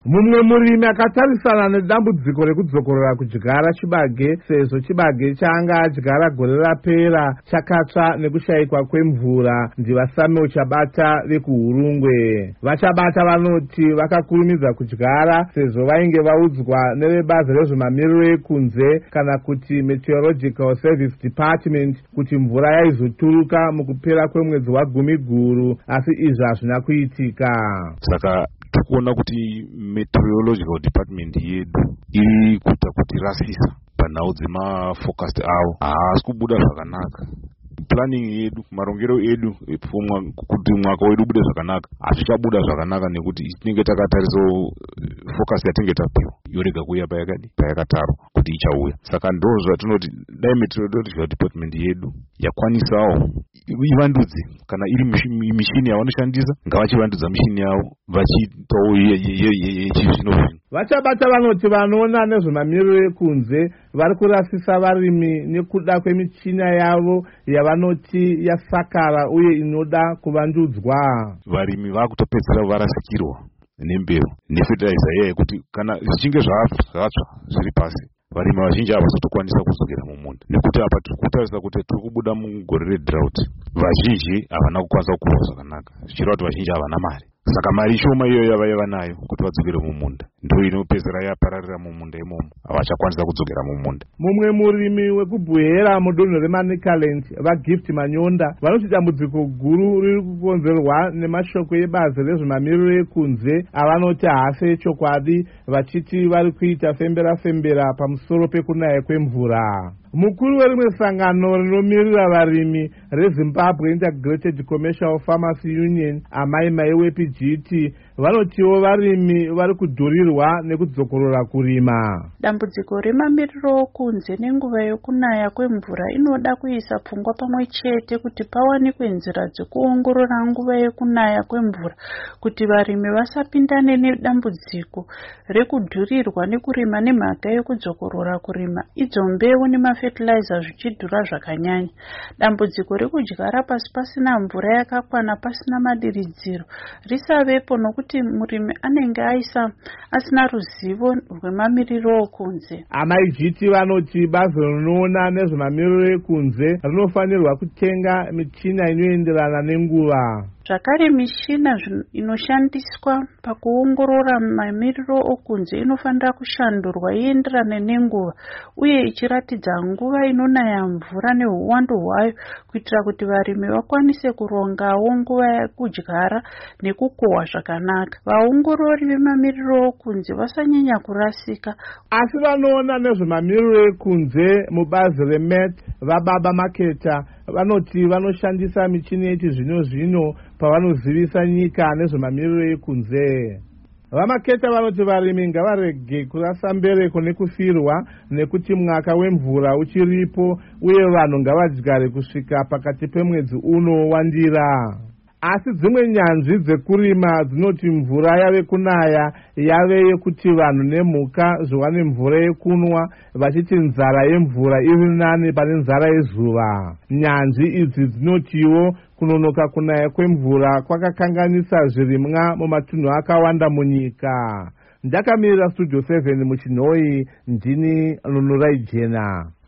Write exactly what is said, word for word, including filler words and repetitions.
Mumwe murimi akatarisana nedambudziko rekudzokorora kudyara chibage sezvo chibage chaanga adyara gore rapera chakatsva nekushayikwa kwemvura ndivaSamuel Chabata vekuHurungwe. VaChabata vanoti vakakurumidza kudyara sezvo vainge vaudzwa nevebazi rezvemamiriro ekunze kana kuti Meteorological Service Department kuti mvura yaizoturuka mukupera kwemwedzi wagumi guru, asi izvi hazvina kuitika. Saka tikuona kuti Meteorological Department yedu iri kuita kuti rasisa panhau dzemafocust avo haasi kubuda zvakanaka. Planning yedu, marongero edu kuti mwaka wedu ubude zvakanaka hazvichabuda zvakanaka nekuti tinenge takatarisa focus yatinge tapiwa yorega kuuya payakadi payakatarwa kuti ichauya. Saka ndo zvatinoti dai Meteorological Department yedu yakwanisawo ivandudze, kana iri mishini yavanoshandisa ngavachivandudza mishini yavo vachitawo yechizvino-zvino. VaChabata vanoti vanoona nezvemamiriro ekunze vari kurasisa varimi nekuda kwemichina yavo yavanoti yasakara uye inoda kuvandudzwa. Varimi vakutopedzera varasikirwa nembeu nefertilizer iyaye kuti kana zvichinge zvatsva zviri pasi varimi vazhinji havazotokwanisa kudzokera mumunda, nekuti apa tiri kutarisa kuti tiri kubuda mugore redrought. Vazhinji havana kukwanisa kukurwa zvakanaka zvichireva kuti vazhinji havana mari. Saka mari shoma iyoyo yavaiva nayo kuti vadzokere mumunda ndo inopedzera yapararira mumunda imomo, havachakwanisa kudzokera mumunda. Mumwe murimi wekubwehera mudonho reManicaland vaGift Manyonda vanoti dambudziko guru riri kukonzerwa nemashoko ebazi rezvemamiriro ekunze avanoti haasi echokwadi, vachiti vari kuita fembera fembera pamusoro pekunaya kwemvura. Mukuru werimwe sangano rinomirira varimi reZimbabwe Integrated Commercial Farmers Union Amai Maiwe P G T vanotiwo varimi vari kudhurirwa nekudzokorora kurima. Dambudziko remamiriro kunze nenguva yokunaya kwemvura inoda kuisa pfungwa pamwe chete kuti pawanikwe nzira dzekuongorora nguva yokunaya kwemvura kuti varimi vasapindane nedambudziko rekudhurirwa nekurima nemhaka yekudzokorora kurima idzo mbeu nemafertilizer zvichidhura zvakanyanya. Dambudziko rekudyara pasi pasina mvura yakakwana pasina madiridziro risavepo nokuti murimi anenge aisa asina ruzivo rwemamiriro okunze. Amaijiti vanoti bazi rinoona nezvemamiriro ekunze rinofanirwa kutenga michina inoenderana nenguva. Zvakare mishina inoshandiswa pakuongorora mamiriro okunze inofanira kushandurwa ienderane nenguva uye ichiratidza nguva inonaya mvura neuwandu hwayo kuitira kuti varimi vakwanise kurongawo nguva yekudyara nekukohwa zvakanaka. Vaongorori vemamiriro okunze vasanyanya kurasika. Asi vanoona nezvemamiriro ekunze mubazi reMet vaBaba Maketa vanoti vanoshandisa michini yechizvino-zvino pavanozivisa nyika nezvemamiriro ekunze. VaMaketa vanoti varimi ngavarege kurasa mbereko nekufirwa nekuti mwaka wemvura uchiripo uye vanhu ngavadyare kusvika pakati pemwedzi uno wandira. Asi dzimwe nyanzvi dzekurima dzinoti mvura yave kunaya yave yekuti vanhu nemhuka zviwane mvura yekunwa, vachiti nzara yemvura iri nani pane nzara yezuva. Nyanzvi idzi dzinotiwo kunonoka kunaya kwemvura kwakakanganisa zvirimwa mumatunhu akawanda munyika. Ndakamirira Studio seven muChinhoi, ndini Nunurai Jena.